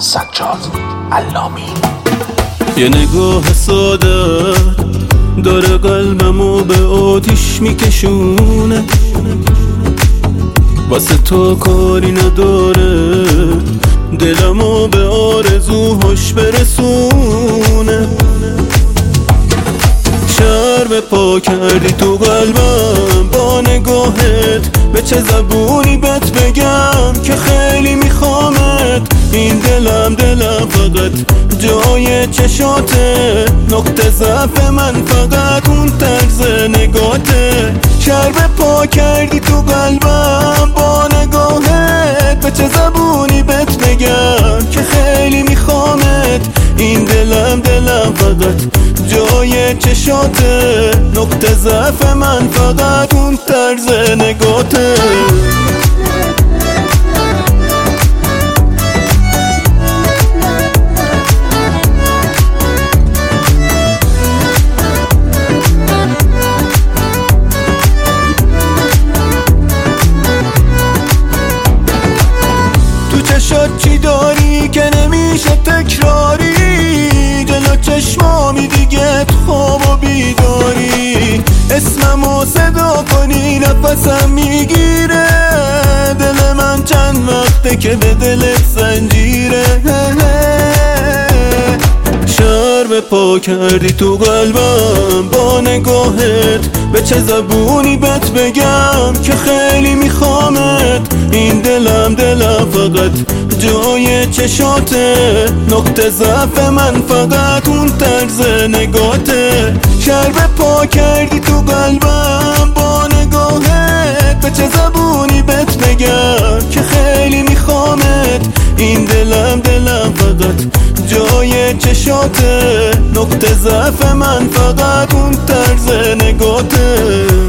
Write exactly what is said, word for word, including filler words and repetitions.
سجاد علامی. یه نگاه ساده داره قلبمو به آتیش میکشونه، واسه تو کاری نداره دلمو به آرزوهاش برسونه. شرم پا کردی تو قلبم با نگاهت، به چه زبونی بهت بگم که خیلی میخوامت. این دلم دلم فقط جای چشاته، نقطه ضعف من فقط اون طرز نگاته. شرم پا کردی تو قلبم با نگاهت، به چه زبونی بهت بگم که خیلی میخوامت. این دلم دلم فقط جای چشاته، نقطه ضعف من فقط اون طرز نگاته. چشات چی داری که نمیشه تکراری، جلو چشمامی دیگه تو خواب و بیداری. اسممو صدا کنی نفسم میگیره، دل من چند وقته که به دلت زنجیره. شرم پا کردی تو قلبم با نگاهت، به چه زبونی بهت بگم که خیلی میخوامت. این دلم دلم فقط جای چشاته، نقطه ضعف من فقط اون طرز نگاته. شرم پا کردی تو قلبم با نگاهت، به چه زبونی بهت بگم که خیلی میخوامت. این دلم دلم فقط جای چشاته، نقطه ضعف من فقط اون طرز نگاته.